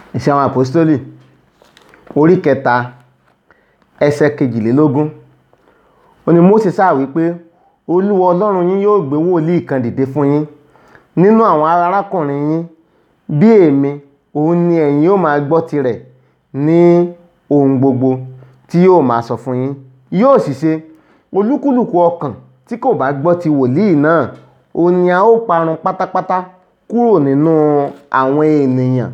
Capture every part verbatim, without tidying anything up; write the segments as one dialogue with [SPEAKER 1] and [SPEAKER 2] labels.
[SPEAKER 1] Iṣẹ́ àwọn àpọ́stélì orí kẹta ẹsẹ̀ kejìlélógún. Ó ní Mósè sá wí pé Olúwa Ọlọ́run yín yóò gbé wòlíì kan dìde fún yín nínú àwọn arákùnrin yín bí èmi, òun ni ẹ̀yin yóò máa gbọ́ tirẹ̀ ní ohun gbogbo tí yóò máa sọ fún yín. Yóò sì ṣe, olúkúlùkù ọkàn tí kò bá gbọ́ ti wòlíì náà, òun ni a ó parun pátápátá kúrò nínú àwọn ènìyàn.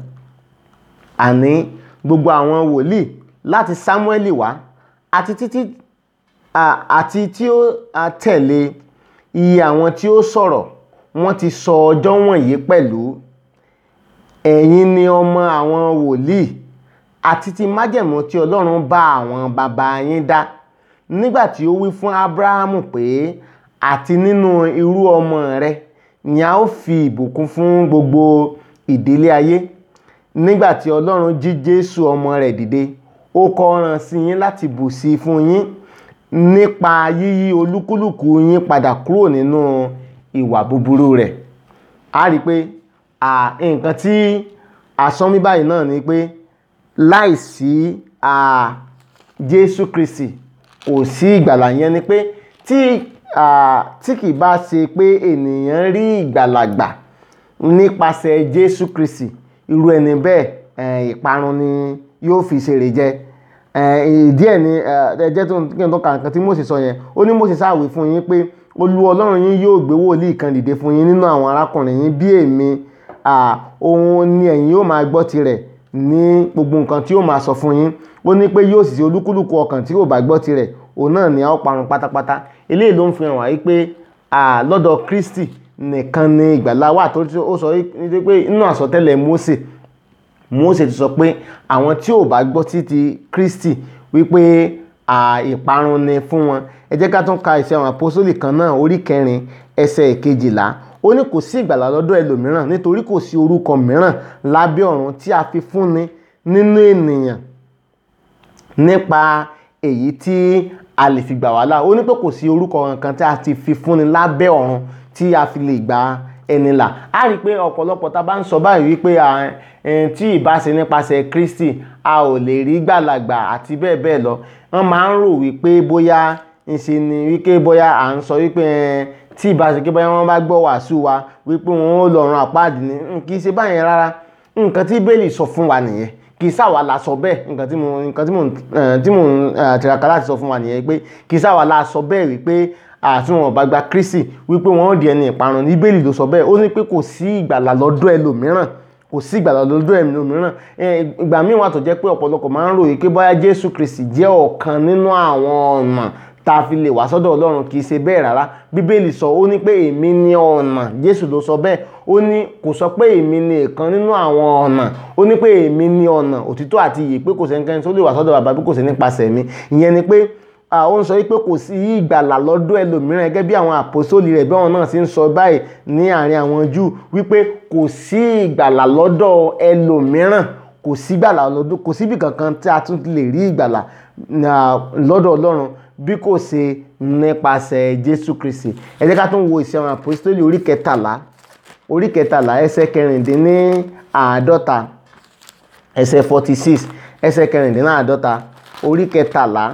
[SPEAKER 1] Àní gbogbo àwọn wòlíì láti Sámúẹ́lì wá àti títí àti tí ó tẹ̀lé iye àwọn tí ó sọ̀rọ̀, wọ́n ti sọ ọjọ́ wọ̀nyí pẹ̀lú. Ẹ̀yin ni ọmọ àwọn wòlíì àti ti májẹ̀mú tí Ọlọ́run bá àwọn baba yín dá nígbà tí ó wí fún Ábúráhámù pé àti nínú irú ọmọ rẹ̀ ni a ó fi ìbùkún fún gbogbo ìdílé ayé. Nígbà tí Ọlọ́run jí Jésù ọmọ rẹ̀ dìde, ó kọ rán sí yín láti bùsí fún yín nípa yíyí olúkúlùkù yín padà kúrò nínú ìwà búburú rẹ̀. A rí pé à nǹkan tí a sọ mí báyìí náà ni pé láìsí à Jésù Kristi kò sí ìgbàlà. Yẹn ni pé tí à tí kì bá ṣe pé ènìyàn rí ìgbàlà gbà nípasẹ̀ Jésù Kristi, irú ẹni bẹ́ẹ̀ ìparun ni yóò fi ṣèrè jẹ. Ìdí ẹ̀ ni ẹ jẹ́ tó kí n tó ka nǹkan tí Mósè sọ yẹn. Ó ní Mósè sá wí fún yín pé Olúwa Ọlọ́run yín yóò gbé wòlíì kan dìde fún yín nínú àwọn arákùnrin yín bí èmi, à òun ni ẹ̀yin yóò máa gbọ́ tirẹ̀ ní gbogbo nǹkan tí yóò máa sọ fún yín. Ó ní pé yóò sì ṣe olúkúlùkù ọkàn tí kò bá gbọ́ tirẹ̀, òun náà ni a ó parun pátápátá. Eléyìí ló ń fi hàn wá wípé à lọ́dọ̀ Kristi nìkan ni ìgbàlà wà. Tó ó sọ wípé nínú àsọtẹ́lẹ̀ Mósè, Mósè ti sọ pé àwọn tí ò bá gbọ́ títí Kristi wípé à ìparun ni fún wọn. Ẹ jẹ́ ká tún ka Iṣẹ́ àwọn àpọ́stélì kan náà orí kẹrin ẹsẹ̀ kejìlá. Ó ní kò sí ìgbàlà lọ́dọ̀ ẹlòmíràn nítorí kò sí orúkọ mìíràn lábẹ́ ọ̀run tí a fi fúnni nínú ènìyàn nípa èyí tí a lè fi gbà wá là. Ó ní pé kò sí orúkọ kankan tí a ti fi fúnni lábẹ́ ọ̀run tí a fi lè gba ẹni là. A rí pé ọ̀pọ̀lọpọ̀ tá bá ń sọ báyìí wípé à tí ìbá ṣe nípasẹ̀ Kristi a ò lè rí ìgbàlà gbà àti bẹ́ẹ̀ bẹ́ẹ̀ lọ. Wọ́n máa ń rò wípé bóyá ńṣe ni wípé bóyá à ń sọ wípé tí ìbá ṣe pé bóyá wọ́n bá gbọ́ wàásù wa wípé wọ́n ó lọ run àpáàdì ni. Kì í ṣe báyẹn rárá. Nǹkan tí Bíbélì sọ fún wa nìyẹn. Kì í ṣàwa la sọ bẹ́ẹ̀. Nǹkan tí mo nǹkan tí mo tí mo tiraka láti sọ fún wa nìyẹn pé kì í ṣàwa la sọ bẹ́ẹ̀ wípé àti wọn ò bá gba Kristi wípé wọn ó di ẹni ìparun. Bíbélì ló sọ bẹ́ẹ̀. Ó ní pé kò sí ìgbàlà lọ́dọ̀ ẹlòmíràn. Kò sí ìgbàlà lọ́dọ̀ ẹlòmíràn. Ìgbà míì wà tó jẹ́ pé ọ̀pọ̀lọpọ̀ máa ń rò wípé bóyá Jésù Kristi jẹ́ ọ̀kan nínú àwọn ọ̀nà tá a fi lè wá sọ́dọ̀ Ọlọ́run. Kì í ṣe bẹ́ẹ̀ rárá. Bíbélì sọ ó ní pé èmi ni ọ̀nà. Jésù ló sọ bẹ́ẹ̀. Ó ní kò sọ pé èmi ni ìkan nínú àwọn ọ̀nà. Ó ní pé èmi ni ọ̀nà, òtítọ́ àti ìyè, pé kò sẹ́nikẹ́ni tó lè wá sọ́dọ̀ Baba bí kò ṣe nípasẹ̀ mi. Ìyẹn ni pé ó ń sọ wípé kò sí ìgbàlà lọ́dọ̀ ẹlòmíràn gẹ́gẹ́ bí àwọn àpọ́sítélì rẹ̀ bí wọ́n náà sì ń sọ báyìí ní àárín àwọn Júù wípé kò sí ìgbàlà lọ́dọ̀ ẹlòmíràn. Kò sí ìgbàlà lọ́dọ̀ kò síbi kankan tí a tún lè rí ìgbàlà lọ́dọ̀ Ọlọ́run bí kò ṣe nípasẹ̀ Jésù Kristi. Ẹ jẹ́ ká tún wo Iṣẹ́ àwọn àpọ́stélì orí kẹtàlá orí kẹtàlá ẹsẹ̀ kẹrìndínláàádọ́ta ẹsẹ̀ forty six ẹsẹ̀ kẹrìndínláàádọ́ta orí kẹtàlá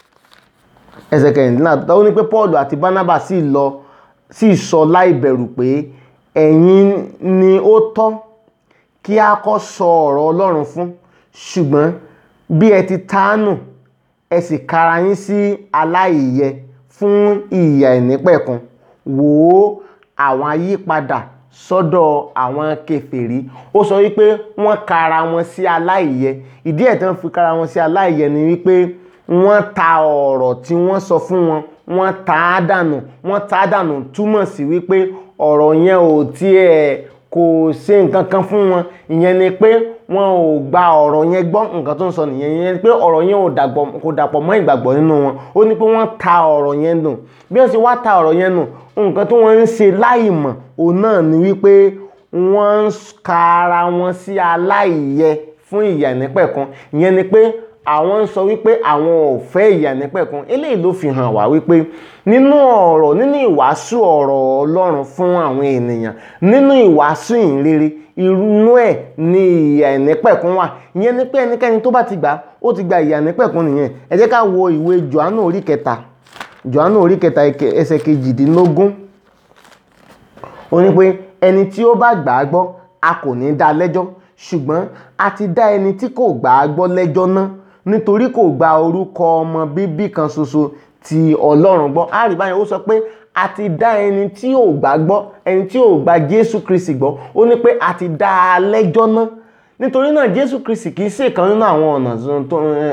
[SPEAKER 1] ẹsẹ̀ kẹrìndínláàádọ́ta. Ó ní pé Paul àti Barnaba sì lọ sì sọ láì bẹ̀rù pé ẹ̀yin ni ó tọ́ kí a kọ́ sọ ọ̀rọ̀ Ọlọ́run fún, ṣùgbọ́n bí ẹ ti tánù ẹ sì kara yín sí aláìyẹ fún ìyà ìnípẹ̀kun. Wò ó, àwọn ayípadà sọ́dọ̀ àwọn kèfèrí. Ó sọ wípé wọ́n kara wọn sí aláìyẹ. Ìdí ẹ̀ tí wọ́n fi kara wọn sí aláìyẹ ni wípé wọ́n ta ọ̀rọ̀ tí wọ́n sọ fún wọn, wọ́n ta á dànù. Wọ́n ta á dànù túmọ̀ sí wípé ọ̀rọ̀ yẹn ò tiẹ̀ kò ṣe nǹkan kan fún wọn. Ìyẹn ni pé wọn ò gba ọ̀rọ̀ yẹn gbọ́. Nǹkan tó ń sọ nìyẹn. Ìyẹn ni pé ọ̀rọ̀ yẹn ò dàgbọ̀ kò dàpọ̀ mọ́ ìgbàgbọ́ nínú wọn. Ó ní pé wọ́n ta ọ̀rọ̀ yẹn nù. Bí wọ́n ṣe wá ta ọ̀rọ̀ yẹn nù, nǹkan tí wọ́n ń ṣe láìmọ̀ òun náà ni wípé wọ́n ń ka ara wọn sí aláìyẹ fún ìyà ìnípẹ̀kun. Ìyẹn ni pé àwọn ń sọ wípé àwọn ò fẹ́ ìyà nípẹ̀kun. Eléyìí ló fi hàn wá wípé nínú ọ̀rọ̀ nínú ìwàásù ọ̀rọ̀ Ọlọ́run fún àwọn ènìyàn, nínú ìwàásù ìhìnrere, inú ẹ̀ ni ìyà nípẹ̀kun wà. Ìyẹn ni pé ẹnikẹ́ni tó bá ti gbà ó ti gba ìyà nípẹ̀kun nìyẹn. Ẹ jẹ́ ká wo ìwé Jòhánù orí kẹta Jòhánù orí kẹta ẹsẹ̀ kejìdínlógún. Ó ní pé ẹni tí ó bá gbà á gbọ́ a kò ní dá lẹ́jọ́, ṣùgbọ́n a ti dá ẹni tí kò gbà á gbọ́ lẹ́jọ́ náà nítorí kò gba orúkọ ọmọ bíbí kan ṣoṣo ti Ọlọ́run gbọ́. A rí báyìí, ó sọ pé a ti dá ẹni tí ò gbà gbọ́, ẹni tí ò gba Jésù Kristi gbọ́, ó ní pé a ti dá a lẹ́jọ́ náà. Nítorí náà Jésù Kristi kìí ṣe ìkan nínú àwọn ọ̀nà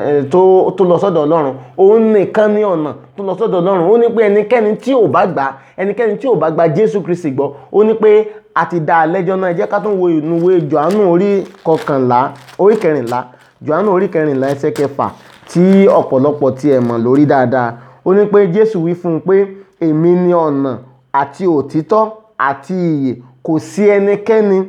[SPEAKER 1] tó tó lọ sọ́dọ̀ Ọlọ́run. Òun nìkan ní ọ̀nà tó lọ sọ́dọ̀ Ọlọ́run. Ó ní pé ẹnikẹ́ni tí ò bá gbà ẹnikẹ́ni tí ò bá gba Jésù Kristi gbọ́, ó ní pé a ti dá a lẹ́jọ́ náà. Ẹ jẹ́ ká tún wo ìwé Jòhánù orí kọkànlá orí kẹrìnlá Jòhánù orí kẹrìnlá ẹsẹ̀ kẹfà tí ọ̀pọ̀lọpọ̀ tí ẹ mọ̀ lórí dáadáa. Ó ní pé Jésù wí fún un pé èmi ni ọ̀nà àti òtítọ́ àti ìyè, kò sí ẹnikẹ́ni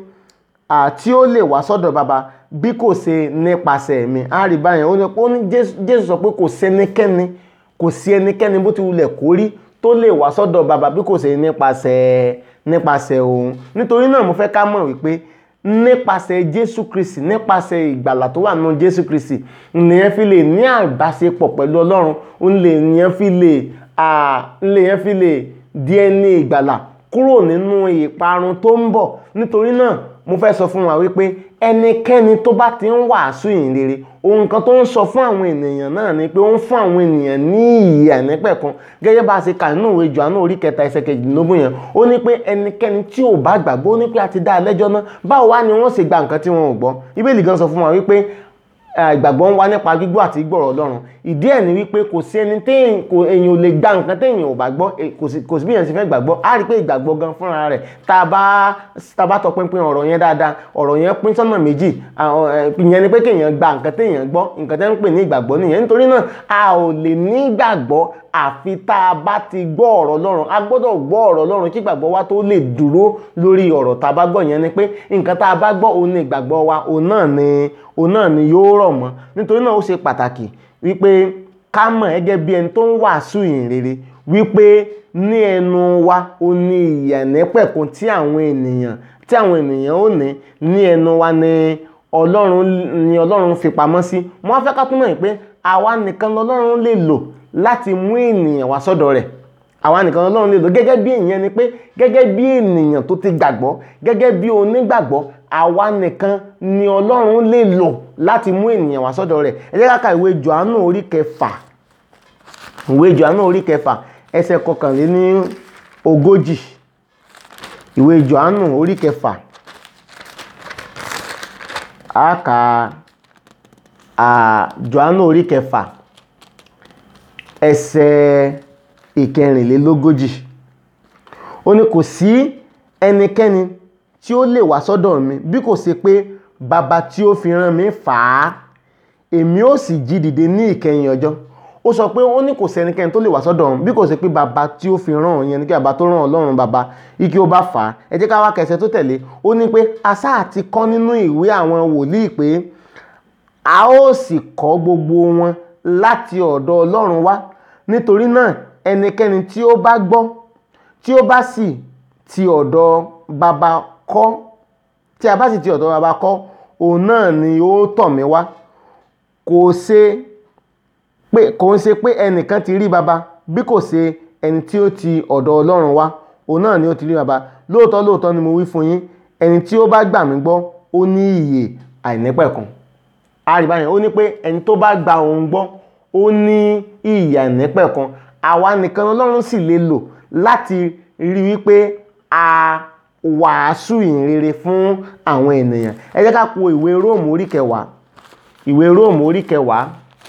[SPEAKER 1] àti ó lè wá sọ́dọ̀ baba bí kò ṣe nípasẹ̀ mi. A rí báyìí, ó ní pé ó ní Jésù sọ pé kò sí ẹnikẹ́ni kò sí ẹnikẹ́ni bó ti wulẹ̀ kórí tó lè wá sọ́dọ̀ baba bí kò ṣe nípasẹ̀ nípasẹ̀ òun. Nítorí náà mo fẹ́ ká mọ̀ wípé nípasẹ̀ Jésù Kristi, nípasẹ̀ ìgbàlà tó wà nínú Jésù Kristi, nìyẹn fi lè ní àbáṣepọ̀ pẹ̀lú Ọlọ́run. Ó lè nìyẹn fi lè à nìyẹn fi lè di ẹni ìgbàlà kúrò nínú ìparun tó ń bọ̀. Nítorí náà mo fẹ́ sọ fún wa wípé ẹnikẹ́ni tó bá ti ń wàásù ìhìnrere, ohun kan tó ń sọ fún àwọn ènìyàn náà ni pé ó ń fún àwọn ènìyàn ní ìyè àìnípẹ̀kun. Gẹ́gẹ́ bá a ṣe kà nínú ìwé Jòhánù orí kẹta ẹsẹ̀ kejìdínlógún yẹn, ó ní pé ẹnikẹ́ni tí ò bá gbàgbọ́, ó ní pé a ti dá a lẹ́jọ́ náà. Báwo wá ni wọ́n ṣe gba nǹkan tí wọn ò gbọ́? Bíbélì gan sọ fún wa wípé ìgbàgbọ́ ń wá nípa gbígbọ́ àti gbọ́rọ̀ Ọlọ́run. Ìdí ẹ̀ ni wípé kò sí ẹni tí èèyàn ò lè gba nǹkan tí èèyàn ò bá gbọ́, kò sí bí èèyàn ṣe fẹ́ gbàgbọ́. A rí pé ìgbàgbọ́ gan fúnra rẹ̀, tá a bá tá a bá tọpinpin ọ̀rọ̀ yẹn dáadáa, ọ̀rọ̀ yẹn pín sọ́nà méjì. Ìyẹn ni pé kéèyàn gba nǹkan tí èèyàn gbọ́, nǹkan tí wọ́n ń pè ní ìgbàgbọ́ nìyẹn. Nítorí náà a ò lè ní ìgbàgbọ́ àfi tá a bá ti gbọ́ ọ̀rọ̀ Ọlọ́run. A gbọ́dọ̀ gbọ́ ọ̀rọ̀ Ọlọ́run kí ìgbàgbọ́ wa tó lè dúró lórí ọ̀rọ̀ tá a bá gbọ́. Yẹn ni pé nǹkan tá a bá gbọ́, òun ni ìgbàgbọ́ wa, òun náà ni òun náà ni yóò rọ̀ mọ́. Nítorí náà ó ṣe pàtàkì wípé ká mọ̀ gẹ́gẹ́ bí ẹni tó ń wàásù ìhìnrere wípé ní ẹnu wa ó ní ìyè àìnípẹ̀kun tí àwọn ènìyàn tí àwọn ènìyàn ó ní ní ẹnu wa ni Ọlọ́run ni Ọlọ́run fi pamọ́ sí. Mo wá fẹ́ ká tún mọ̀ pé àwa nìkan lọ́lọ́run lè lò láti mú ènìyàn wá sọ́dọ̀ rẹ̀. Àwa nìkan lọ́lọ́run lè lò gẹ́gẹ́ bí ìyẹn ni pé gẹ́gẹ́ bí ènìyàn tó ti gbàgbọ́, gẹ́gẹ́ bí onígbàgbọ́, àwa nìkan ni Ọlọ́run lè lò láti mú ènìyàn wá sọ́dọ̀ rẹ̀. Ẹ jẹ́ ká ka ìwé Jòhánù orí kẹfà ìwé Jòhánù orí kẹfà ẹsẹ̀ kọkànléní ogójì. Ìwé Jòhánù orí kẹfà a kà á Jòhánù orí kẹfà ẹsẹ̀ ìkẹrìnlélógójì. Ó ní kò sí ẹnikẹ́ni tí ó lè wá sọ́dọ̀ mi bí kò ṣe pé baba tí ó fi rán mi fà á, èmi ó sì jí dìde ní ìkẹyìn ọjọ́. Ó sọ pé ó ní kò sí ẹnikẹ́ni tó lè wá sọ́dọ̀ òun bí kò ṣe pé baba tí ó fi rán òun, yẹn ni kí baba tó rán Ọlọ́run baba ike ó bá fà á. Ẹ jẹ́ ká wá kẹsẹ̀ tó tẹ̀lé. Ó ní pé asá àti kọ́ nínú ìwé àwọn wòlíì pé a ó sì kọ́ gbogbo wọn láti ọ̀dọ̀ Ọlọ́run wá. Nítorí náà ẹnikẹ́ni tí ó bá gbọ́ tí ó bá sì ti ọ̀dọ̀ baba kọ́ tí a bá sì ti ọ̀dọ̀ baba kọ́, òun náà ni ó tọ̀ mí wá. Kò ṣe pé kò ń ṣe pé ẹnìkan ti rí baba bí kò ṣe ẹni tí ó ti ọ̀dọ̀ Ọlọ́run wá, òun náà ni ó ti rí baba. Lóòótọ́ lóòótọ́ ni mo wí fún yín, ẹni tí ó bá gbà mí gbọ́ ó ní ìyè àìnípẹ̀kun. A rí báyìí, ó ní pé ẹni tó bá gba òun gbọ́ ó ní ìyè àìnípẹ̀kun. Àwa nìkan Ọlọ́run sì lè lò láti rí wípé a wàásù ìhìnrere fún àwọn ènìyàn. Ẹ jẹ́ ká wo ìwé Róòmù orí kẹwàá ìwé Róòmù orí kẹwàá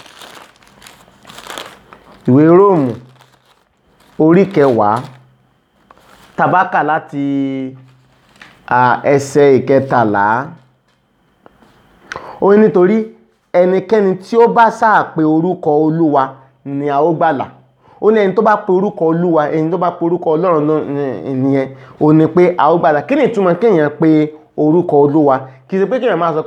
[SPEAKER 1] ìwé Róòmù orí kẹwàá tabaka láti ẹsẹ̀ ìkẹtàlá. Ó ní nítorí ẹnikẹ́ni tí ó bá sáà pe orúkọ Olúwa ni a ó gbàlà. Ó ní ẹni tó bá pe orúkọ Olúwa, ẹni tó bá pe orúkọ Ọlọ́run nìyẹn, ó ní pé a ó gbàlà. Kí ni ìtumọ̀ kéèyàn pe orúkọ Olúwa? Kì í ṣe pé kéèyàn máa sọ pé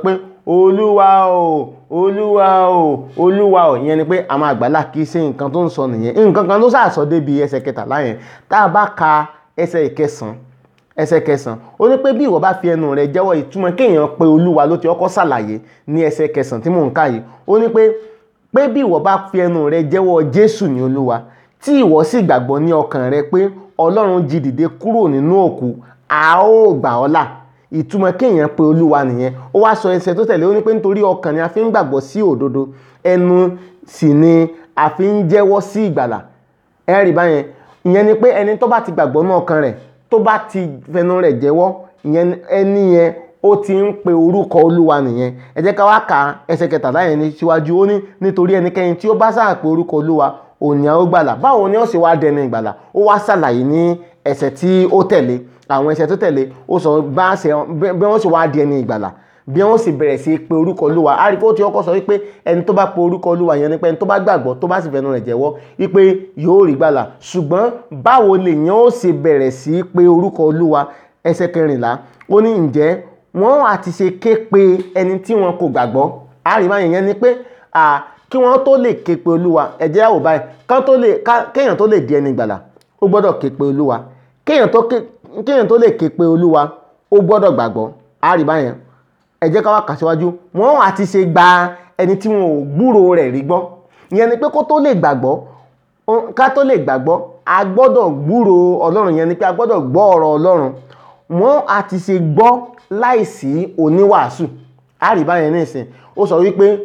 [SPEAKER 1] olúwa o olúwa o olúwa o, ìyẹn ni pé a máa gbàlà kì í ṣe nǹkan tó ń sọ nìyẹn. nǹkan kan ló sàsọ débi ẹsẹ̀ kẹtàlá yẹn. tá a bá ka ẹsẹ̀ ìkẹsàn ẹsẹ̀ kẹsàn ó ní pé bí ìwọ bá fi ẹnu rẹ jẹ́wọ́, ìtumọ̀ kéèyàn pé olúwa ló ti ọkọ ṣàlàyé ní ẹsẹ̀ kẹsàn tí mò ń kà yìí. ó ní pé pé bí ìwọ bá fi ẹnu rẹ jẹ́wọ́ Jésù ní olúwa, tí ìwọ sì gbàgbọ́ ní ọkàn rẹ pé Ọlọ́run jí dìde kúrò nínú òkú, a ó gbà ọ́ là. ìtumọ̀ kéèyàn pé olúwa nìyẹn. ó wá sọ ẹsẹ̀ tó tẹ̀lé, ó ní pé nítorí ọkàn ni a fi ń gbàgbọ́ sí òdodo, ẹnu sì ni a fi ń jẹ́wọ́ sí ìgbàlà. ẹ rí báyẹn, ìyẹn ni pé ẹni tó bá ti gbàgbọ́ ní ọkàn rẹ̀, tó bá ti fẹnu rẹ̀ jẹ́wọ́, ìyẹn ẹni yẹn ó ti ń pe orúkọ olúwa nìyẹn. ẹ jẹ́ ká wá ka ẹsẹ̀ kẹtàlá yẹn ní síwájú. ó ní nítorí ẹnikẹ́ni tí ó bá sáà pe orúkọ olúwa, òun ni a ó gbàlà. báwo ni ó sì wá dẹni ìgbàlà? ó wá ṣàlàyé ní ẹsẹ̀ tí ó tẹ̀lé, àwọn ẹsẹ̀ tó tẹ̀lé. ó sọ bá ṣe bí wọ́n sì wá di ẹni ìgbàlà, bí wọ́n sì bẹ̀rẹ̀ sí pe orúkọ olúwa. a rí pé ó ti kọ́kọ́ sọ wípé ẹni tó bá pe orúkọ olúwa yẹn ni pé ẹni tó bá gbàgbọ́, tó bá sì fẹnu rẹ̀ jẹ́wọ́ wípé yóò rí gbàlà. ṣùgbọ́n báwo lèèyàn ó sì bẹ̀rẹ̀ sí pe orúkọ olúwa? ẹsẹ̀ kẹrìnlá ó ní ǹjẹ́ wọ́n àti ṣe ké pe ẹni tí wọn kò gbàgbọ́. a rí báyẹn, yẹn ni pé kí wọ́n tó lè ké pe olúwa, ẹ jẹ́ á wò báyìí, kéèyàn tó lè di ẹni ìgbàlà ó gbọ́dọ̀ ké pe olúwa. kéèyàn tó kéèyàn tó lè ké pe olúwa ó gbọ́dọ̀ gbàgbọ́. a rí báyẹn, ẹ jẹ́ ká wá kà síwájú. wọ́n àti ṣe gba ẹni tí wọn ò gbúròó rẹ̀ rí gbọ́. ìyẹn ni pé kó tó lè gbàgbọ́, ká tó lè gbàgbọ́ a gbọ́dọ̀ gbúròó Ọlọ́run. yẹn ni pé a gbọ́dọ̀ gbọ́ ọ̀rọ̀ Ọlọ́run. wọ́n àti ṣe gbọ́ láìsí oníwàásù. a rí báyẹn nísìn, ó sọ wípé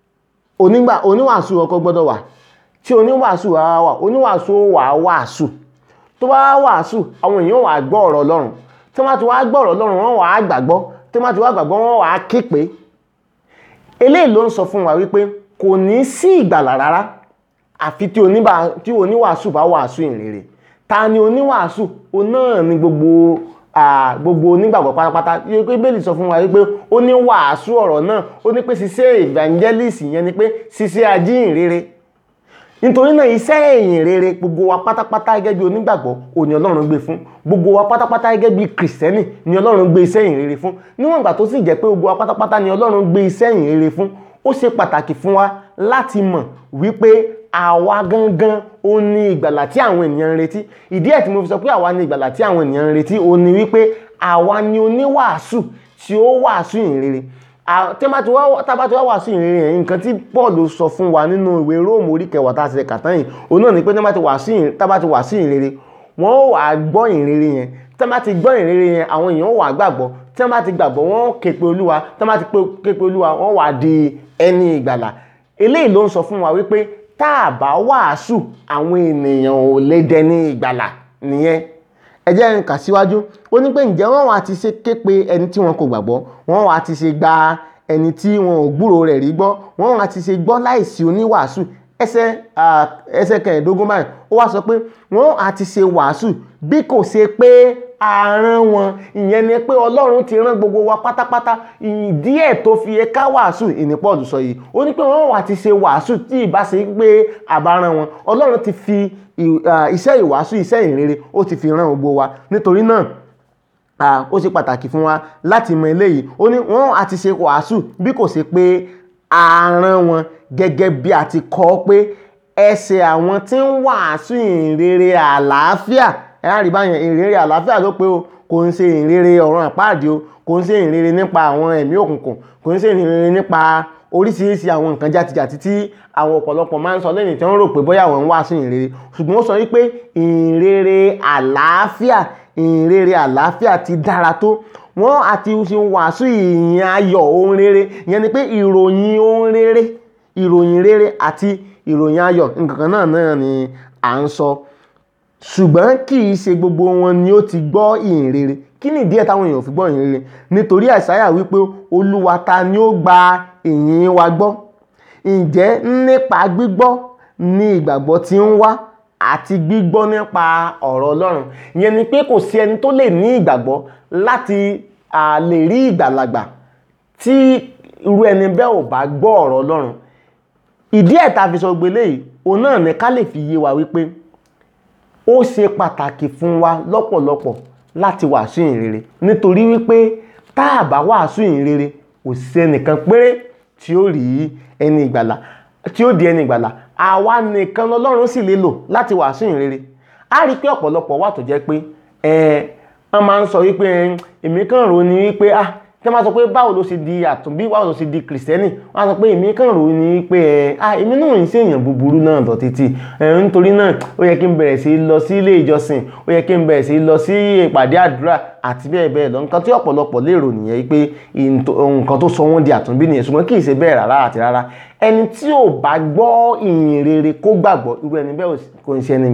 [SPEAKER 1] onígbà oníwàásù ọkọ gbọ́dọ̀ wà. tí oníwàásù á wà, oníwàásù ó wà wàásù. tó bá wàásù, àwọn èèyàn wà gbọ́ ọ̀rọ̀ Ọlọ́run. tí wọ́n ti wá gbọ́ ọ̀rọ̀ Ọlọ́run, wọ́n wà gbàgbọ́. tí wọ́n ti wá gbàgbọ́, wọ́n wà ké pé. eléyìí ló ń sọ fún wa wípé kò ní sí ìgbàlà rárá àfi tí oníwàásù bá wàásù ìrere. ta ni oníwàásù? o náà ni gbogbo gbogbo onígbàgbọ́ pátápátá. Bíbélì sọ fún wa wípé ó ní wàásù ọ̀rọ̀ náà, ó ní pé ṣiṣẹ́ evangelist, yẹn ni pé ṣiṣẹ́ ajíhìnrere. nítorí náà iṣẹ́ ìyìn rere gbogbo wa pátápátá gẹ́gẹ́ bí onígbàgbọ́ òní Ọlọ́run gbé fún. gbogbo wa pátápátá gẹ́gẹ́ bí kìrìsìtẹ́nì ni Ọlọ́run gbé iṣẹ́ ìyìn rere fún. níwọ̀n ìgbà tó sì jẹ́ pé gbogbo wa pátápátá ni Ọlọ́run gbé iṣẹ́ ìyìn rere fún, ó ṣe pàtàkì fún wa láti mọ̀ wípé àwa gangan ó ní ìgbàlà tí àwọn ènìyàn ń retí. ìdí ẹ̀ tí mo fi sọ pé àwa ní ìgbàlà tí àwọn ènìyàn ń retí, ó ní wípé àwa ni oníwàásù tí ó wàásù ìyìn rere. tá bá ti wá wàásù ìyìn rere yẹn, nǹkan tí Paul sọ fún wa nínú ìwé Róòmù orí kẹwàá tá a ṣe kàtán yìí, òun náà ni pé tá bá ti wàásù ìyìn rere, wọ́n ó wà gbọ́ ìyìn rere yẹn. tá bá ti gbọ́ ìyìn rere yẹn, àwọn èèyàn ó wà gbàgbọ́. tá bá ti gbàgbọ́, wọ́n ké pe olúwa. tá bá ti ké pe olúwa, wọ́n wà di ẹni ìgbàlà. eléyìí ló ń sọ fún wa wípé tá a bá wàásù, àwọn ènìyàn ò lè dẹni ìgbàlà nìyẹn. ẹ jẹ́ n kà síwájú. ó ní pé ǹjẹ́ wọ́n wá ti ṣe ké pe ẹni tí wọn kò gbàgbọ́, wọ́n wá ti ṣe gba ẹni tí wọn ò gbúròó rẹ̀ rí gbọ́, wọ́n wá ti ṣe gbọ́ láìsí oníwàásù. ẹsẹ̀ ẹsẹ̀ kẹẹ̀ẹ́dógún báyìí ó wá sọ pé wọ́n á ti ṣe wàásù bí kò ṣe pé a rán wọn. ìyẹn ni pé Ọlọ́run ti rán gbogbo wa pátápátá. ìdí ẹ̀ tó fi yẹ ká wàásù ìní Paul sọ yìí. ó ní pé wọ́n wá ti ṣe wàásù tí ìbá ṣe pé àbá rán wọn. Ọlọ́run ti fi iṣẹ́ ìwàásù, iṣẹ́ ìrere, ó ti fi rán gbogbo wa. nítorí náà ó ṣe pàtàkì fún wa láti mọ eléyìí. ó ní wọ́n á ti ṣe wàásù bí kò ṣe pé a rán wọn, gẹ́gẹ́ bí a ti kọ pé ẹsẹ̀ àwọn tí ń wàásù ìrere àlàáfíà. ẹ á rí báyẹn, ìrere àlàáfíà ló pé o, kò ń ṣe ìrere ọ̀run àpáàdì o, kò ń ṣe ìrere nípa àwọn ẹ̀mí òkùnkùn, kò ń ṣe ìrere nípa oríṣiríṣi àwọn nǹkan játijàti tí àwọn ọ̀pọ̀lọpọ̀ máa ń sọ lẹ́yìn tí wọ́n rò pé bóyá àwọn ń wàásù ìrere. ṣùgbọ́n ó sọ wípé ìrere àlàáfíà, ìrere àlàáfíà ti dára tó. wọ́n àti ṣe wàásù ìyìn ayọ̀, ohun rere. ìyẹn ni pé ìròyìn ohun rere, ìròyìn rere àti ìròyìn ayọ̀, nǹkan kan náà náà ni à ń sọ. ṣùgbọ́n kì í ṣe gbogbo wọn ni ó ti gbọ́ ìyìn rere. kí ni ìdí ẹ̀ táwọn èèyàn fi gbọ́ ìyìn rere? nítorí Àìsáyà wípé Olúwa ta ni ó gba ìyìn wa gbọ́? ǹjẹ́ nípa gbígbọ́ ni ìgbàgbọ́ ti ń wá, àti gbígbọ́ nípa ọ̀rọ̀ Ọlọ́run. ìyẹn ni pé kò sí ẹni tó lè ní ìgbàgbọ́ láti lè rí ìgbàlagbà tí irú ẹni bẹ́ẹ̀ ò bá gbọ́ ọ̀rọ̀ Ọlọ́run. ìdí ẹ̀ tá fi sọ gbélé yìí, òun náà ni ká lè fi yé wa wípé ó ṣe pàtàkì fún wa lọ́pọ̀lọpọ̀ láti wàásù ìyìn rere. nítorí wípé tá a bá wàásù ìyìn rere, kò sí ẹnìkan péré tí ó rí ẹni ìgbàlà tí ó di ẹni ìgbàlà. Àwa nìkan lọ́lọ́run sì lè lò láti wàásù ìrere. A rí pé ọ̀pọ̀lọpọ̀ wà tó jẹ́ pé ẹ wọ́n máa ń sọ wípé èmi kàn rò ní wípé ah tí wọ́n máa sọ pé báwo ló ṣe di àtúnbí, báwo ló ṣe di kìrìsìtẹ́nì, wọ́n á sọ pé èmi kàn rò ní wípé ẹ ah èmi náà ń ṣe èèyàn búburú náà lọ títí ẹ nítorí náà ó yẹ kí n bẹ̀rẹ̀ sí lọ sí ilé ìjọsìn, ó yẹ kí n bẹ̀rẹ̀ sí lọ sí ìpàdé àdúrà àti bẹ́ẹ̀ bẹ́ẹ̀ lọ. Nǹkan tí ọ̀pọ̀lọpọ̀ lérò nìyẹn pé nǹkan tó sọ wọ́n di àtúnbí nìyẹn, ṣùgbọ́n kì í ṣe bẹ́ẹ̀ rárá àti rárá. Ẹni tí ò bá gbọ́ ìyìn rere kó gbàgbọ́, irú ẹni bẹ́ẹ̀ kò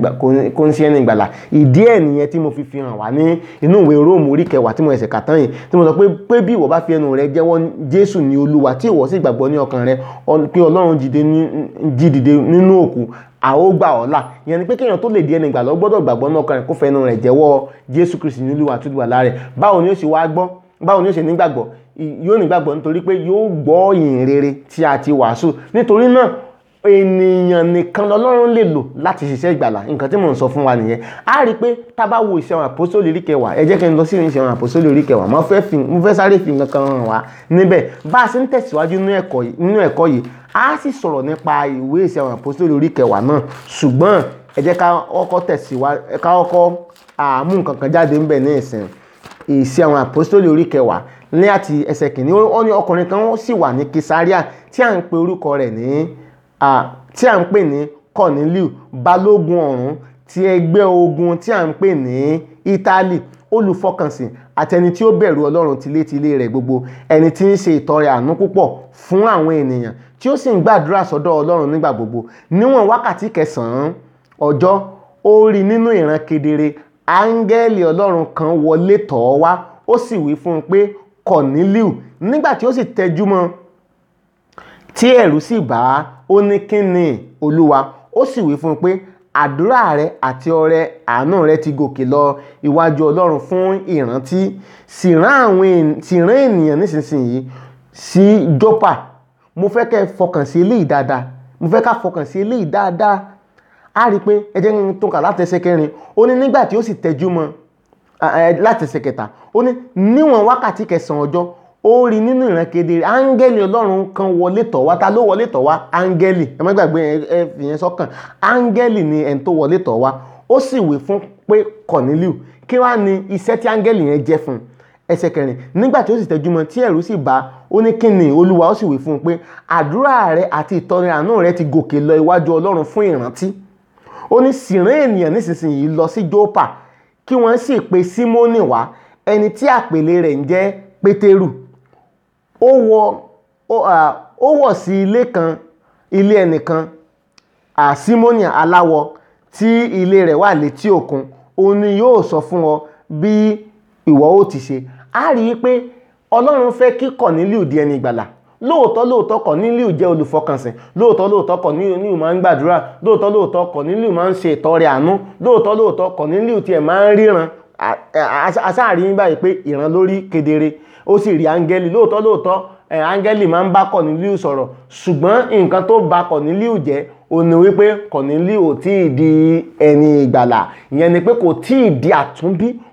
[SPEAKER 1] ń ṣe ẹni ìgbàlà. Ìdí ẹ̀ nìyẹn tí mo fi fi hàn wá ní inú ìwé Róòmù orí kẹwàá tí mo ẹsẹ̀ kà tán yìí, tí mo sọ pé pé bí ìwọ bá fi ẹnu rẹ jẹ́wọ́ Jésù ní Olúwa tí ìwọ sì gbàgbọ́ ní ọkàn rẹ pé Ọlọ́run jí dìde nínú òkú, a ó gbà ọ́ là. Ìyẹn ni pé kéèyàn tó lè di ẹni ìgbàlà ó gbọ́dọ̀ gbàgbọ́ ní ọkàn rẹ̀ kó fẹnu rẹ̀ jẹ́wọ́ Jésù Kristi ní Olúwa àti olùgbàlà rẹ̀. Báwo ni ó ṣe wá gbọ́? Báwo ni ó ṣe nígbàgbọ́? Yóò nígbàgbọ́ nítorí pé yóò gbọ́ ìyìn rere tí a ti wàásù. Nítorí náà ènìyàn nìkan lọ́lọ́run lè lò láti ṣiṣẹ́ ìgbàlà. Nǹkan tí mò ń sọ fún wa nìyẹn. A rí pé tá bá wo Iṣẹ́ àwọn Àpọ́sítélì orí kẹwàá, ẹ jẹ́ kí n lọ sí Iṣẹ́ àwọn Àpọ́sítélì orí kẹwàá. Mo fẹ́ fi mo fẹ́ sáré fi nǹkan kan hàn wá níbẹ̀. Bá a ṣe ń tẹ̀síwájú nínú ẹ̀kọ́ yìí, a sì sọ̀rọ̀ nípa ìwé Iṣẹ́ àwọn Àpọ́sítélì orí kẹwàá náà. Ṣùgbọ́n ẹ jẹ́ ká kọ́kọ́ tẹ̀síwájú, ká kọ́kọ́ àmú nǹkan kan jáde ńbẹ̀ ní ìsìn. Iṣẹ́ àwọn Àpọ́sítélì orí kẹwàá ní àti ẹsẹ̀ kìíní, ó ní ọkùnrin kan sì wà ní Kesaria tí à ń pe orúkọ rẹ̀ ní tí à ń pè ní Kọ̀nílíù, balógun ọ̀rún ti ẹgbẹ́ ogun tí à ń pè ní Ítálì, olùfọkànsìn àti ẹni tí ó bẹ̀rù Ọlọ́run tilétilé rẹ̀ gbogbo, ẹni tí ń ṣe ìtọrẹ àánú púpọ̀ fún àwọn ènìyàn tí ó sì ń gbàdúrà sọ́dọ̀ Ọlọ́run nígbà gbogbo. Níwọ̀n wákàtí kẹsàn-án ọjọ́, ó rí nínú ìran kedere áńgẹ́lì Ọlọ́run kan wọlé tọ̀ ọ́ wá, ó sì wí fún un pé Kọ̀nílíù. Nígbà tí ó sì tẹjú mọ́ tí ẹ̀rù sì bà á, ó ní kí ni Olúwa? Ó sì wí fún un pé àdúrà rẹ àti ọrẹ àánú rẹ ti gòkè lọ iwájú Ọlọ́run fún ìrántí. Sì rán ènìyàn nísinsìnyí sí Jópa. Mo fẹ́ kẹ́ fọkàn sí eléyìí dáadáa. Mo fẹ́ ká fọkàn sí eléyìí dáadáa. A rí pé ẹ jẹ́ kí n tó kà láti ẹsẹ̀ kẹrin. Ó ní nígbà tí ó sì tẹjú mọ́ láti ẹsẹ̀ kẹta. Ó ní níwọ̀n wákàtí kẹsàn-án ọjọ́, ó rí nínú ìran kedere áńgẹ́lì Ọlọ́run kan wọlé tọ̀ wá. Ta ló wọlé tọ̀ wá? Áńgẹ́lì. Ẹ má gbàgbé, ẹ fi yẹn sọ́kàn. Áńgẹ́lì ni ẹni tó wọlé tọ̀ wá. Ó sì wí fún pé Kọ̀nílíù. Kí wá ni iṣẹ́ tí áńgẹ́lì yẹn jẹ́ fún un? Ẹsẹ̀ kẹrin. Nígbà tí ó sì tẹjú mọ́ tí ẹ̀rù sì bà á, ó ní kí ni Olúwa? Ó sì wí fún un pé àdúrà rẹ àti ìtọrẹ àánú rẹ ti gòkè lọ iwájú Ọlọ́run fún ìrántí. Ó ní sì rán ènìyàn nísinsìnyí lọ sí Jópa kí wọ́n sì pe Símónì wá, ẹni tí àpèlé rẹ̀ ń jẹ́ Pétérù. Ó wọ ó wọ̀ sí ilé kan ilé ẹnìkan Símónì aláwọ tí ilé rẹ̀ wà létí òkun. Òun ni yóò sọ fún ọ bí ìwọ ó ti ṣe. A rí i pé Ọlọ́run fẹ́ kí Kọ̀nílíù di ẹni ìgbàlà. Lóòótọ́ lóòótọ́ Kọ̀nílíù jẹ́ olùfọkànsìn. Lóòótọ́ lóòótọ́ Kọ̀nílíù máa ń gbàdúrà. Lóòótọ́ lóòótọ́ Kọ̀nílíù máa ń ṣe ìtọrẹ àánú. Lóòótọ́ lóòótọ́ Kọ̀nílíù tiẹ̀ máa ń ríran. Asáàrí yín báyìí pé ìran lórí kedere. Ó sì rí áńgẹ́lì. Lóòótọ́ lóòótọ́ áńgẹ́lì máa ń bá Kọ̀nílíù sọ̀rọ̀. Ṣùgbọ́n nǹkan tó bà Kọ̀nílíù jẹ́ ó ní wípé Kọ̀nílíù ò tí ì di ẹni ìgbàlà. Ìyẹn ni pé kò tí ì di àtúnbí,